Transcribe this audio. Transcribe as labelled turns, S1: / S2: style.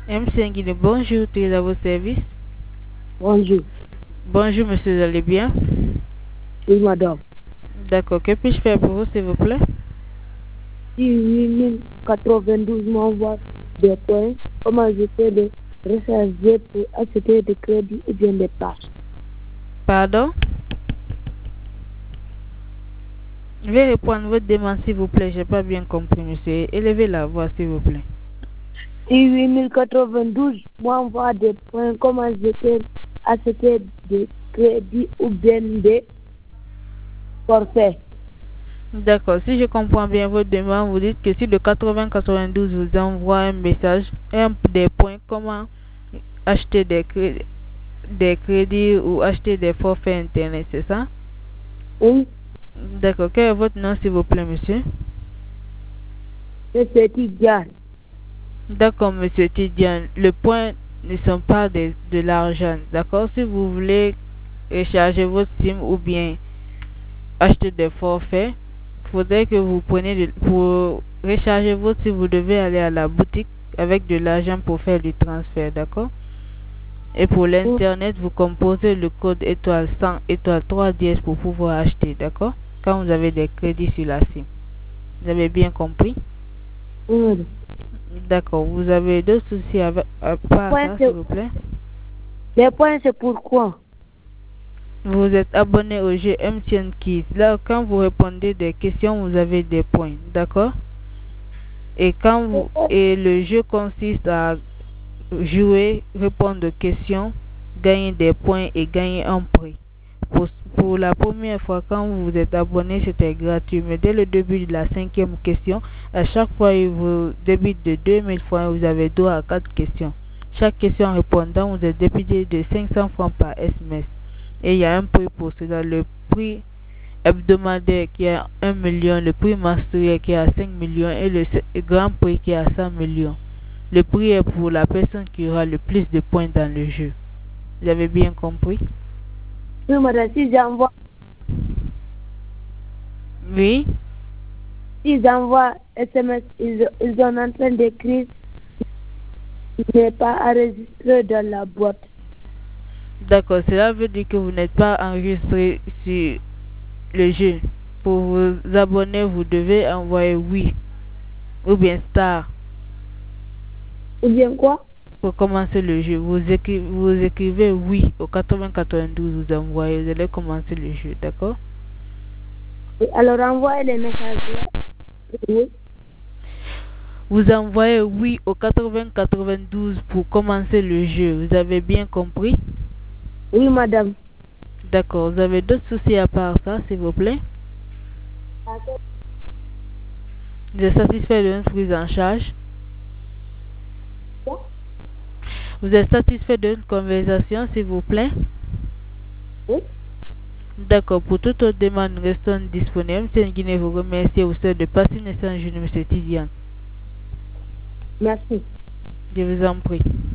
S1: MC Nguine, bonjour, tu es à vos services.
S2: Bonjour.
S1: Bonjour, monsieur, vous allez bien?
S2: Oui, madame.
S1: D'accord, que puis-je faire pour vous, s'il vous plaît?
S2: Si 8092 m'envoie des points, comment je peux les recharger pour acheter des crédits ou bien des parts?
S1: Pardon? Je vais répondre à votre demande, s'il vous plaît. J'ai pas bien compris, monsieur. Élevez la voix, s'il vous plaît.
S2: Si 8092 m'envoie des points, comment je peux acheter des crédits ou bien des forfaits?
S1: D'accord, si je comprends bien votre demande, vous dites que si le 8092 vous envoie un message, des points, comment acheter des crédits ou acheter des forfaits internet, c'est ça?
S2: Oui,
S1: D'accord, quel est votre nom, s'il vous plaît, monsieur?
S2: c'est petit gars.
S1: D'accord, monsieur Tidiane, le point ne sont pas de l'argent. D'accord, si vous voulez recharger votre SIM ou bien acheter des forfaits, il faudrait que vous preniez pour recharger votre SIM, vous devez aller à la boutique avec de l'argent pour faire du transfert, d'accord? Et pour l'internet, vous composez le code étoile 100 étoile 3 dièse pour pouvoir acheter, d'accord? Quand vous avez des crédits sur la SIM. Vous avez bien compris?
S2: Oui.
S1: D'accord, vous avez d'autres soucis à part ça, s'il vous plaît?
S2: Les points, c'est pourquoi?
S1: Vous êtes abonné au jeu MTN Kids. Là, quand vous répondez des questions, vous avez des points, d'accord? Et le jeu consiste à jouer, répondre aux questions, gagner des points et gagner un prix. Pour la première fois, quand vous êtes abonné, c'était gratuit. Mais dès le début de la 5e question, à chaque fois, il vous débite de 2000 francs. Vous avez droit à 4 questions. Chaque question répondant, vous êtes débité de 500 francs par SMS. Et il y a un prix pour cela. Le prix hebdomadaire qui est à 1 million, le prix mensuel qui est à 5 millions et le grand prix qui est à 100 millions. Le prix est pour la personne qui aura le plus de points dans le jeu. Vous avez bien compris?
S2: Oui, madame, si j'envoie.
S1: Oui?
S2: Si j'envoie SMS, ils sont en train d'écrire qu'il n'est pas enregistré dans la boîte.
S1: D'accord, cela veut dire que vous n'êtes pas enregistré sur le jeu. Pour vous abonner, vous devez envoyer oui ou bien star
S2: Ou bien quoi?
S1: pour commencer le jeu. Vous écrivez oui au 8092, vous envoyez, vous allez commencer le jeu, d'accord?
S2: Alors envoyez les messages. Oui.
S1: Vous envoyez oui au 8092 pour commencer le jeu. Vous avez bien compris?
S2: Oui, madame.
S1: D'accord, vous avez d'autres soucis à part ça, s'il vous plaît? Vous êtes satisfait de notre prise en charge? Vous êtes satisfait de notre conversation, s'il vous plaît?
S2: Oui.
S1: D'accord, pour toute autre demande, nous restons disponibles. M. Nguine vous remercie et vous souhaite de passer une excellente journée, M. Tidiane.
S2: Merci.
S1: Je vous en prie.